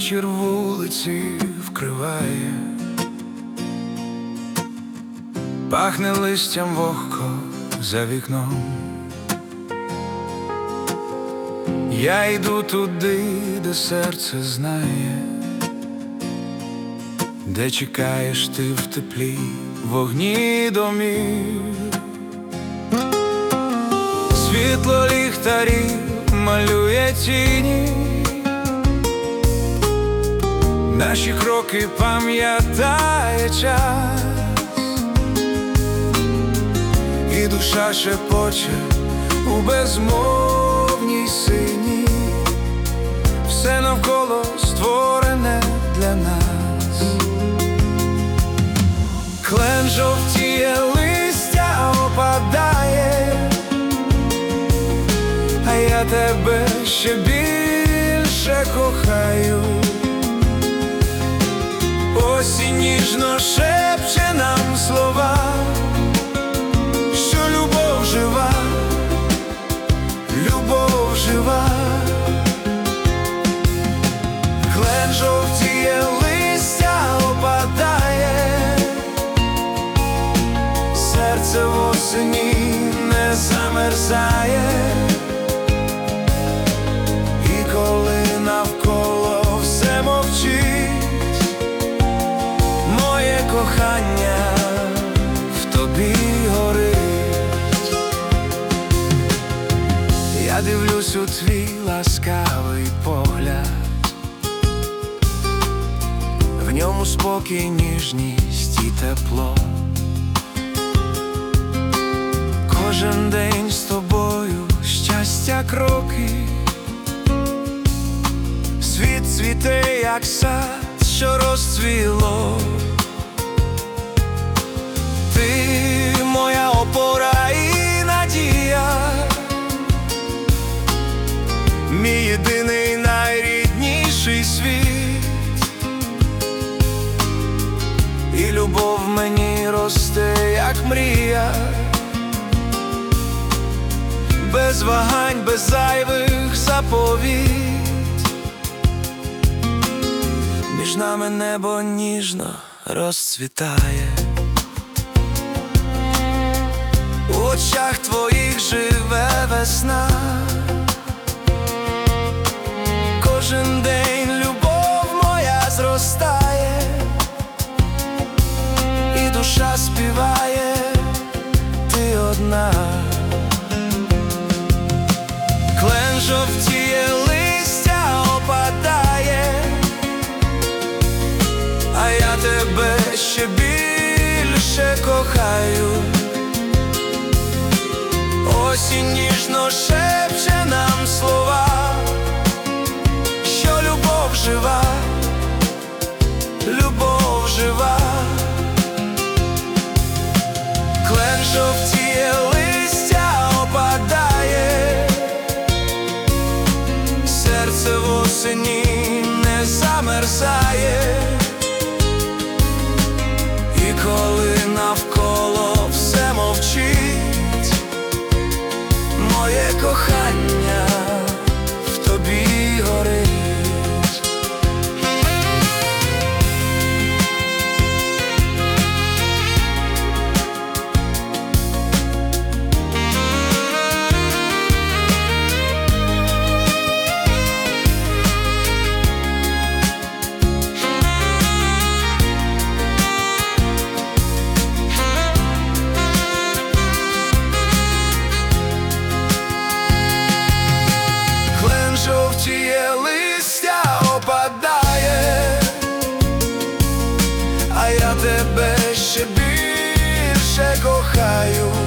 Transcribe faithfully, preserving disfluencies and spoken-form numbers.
вечір вулиці вкриває, пахне листям вогко за вікном. Я йду туди, де серце знає, де чекаєш ти в теплі вогні домів. Світло ліхтарів малює тіні, наші кроки пам'ятає час, і душа шепоче у безмовній сині, все навколо створене для нас. Клен жовтіє, листя опадає, а я тебе ще більше кохаю. Осінь ніжно шепче нам слова, що любов жива, любов жива. Клен жовтіє, листя опадає, серце в осені не замерзає. І коли навколо все мовчить, моє кохання в тобі горить. Я дивлюсь у твій ласкавий погляд, в ньому спокій, ніжність і тепло. Кожен день з тобою щастя кроки, світ цвіте, як сад, що розцвіло. Ти моя опора і надія, мій єдиний найрідніший світ. І любов в мені росте, як мрія, без вагань, без зайвих заповідь. Між нами небо ніжно розцвітає, у очах твоїх живе весна. Кожен день любов моя зростає, і душа співає, ти одна. Клен жовтіє, листя опадає, а я тебе ще більше кохаю. Осінь ніжно шепче нам слова, що любов жива, любов жива. Клен жовтіє, листя опадає, серце в осені не замерзає. І коли навколо все мовчить, моє кохання в тобі горить. Жовтіє, листя опадає, а я тебе ще більше кохаю.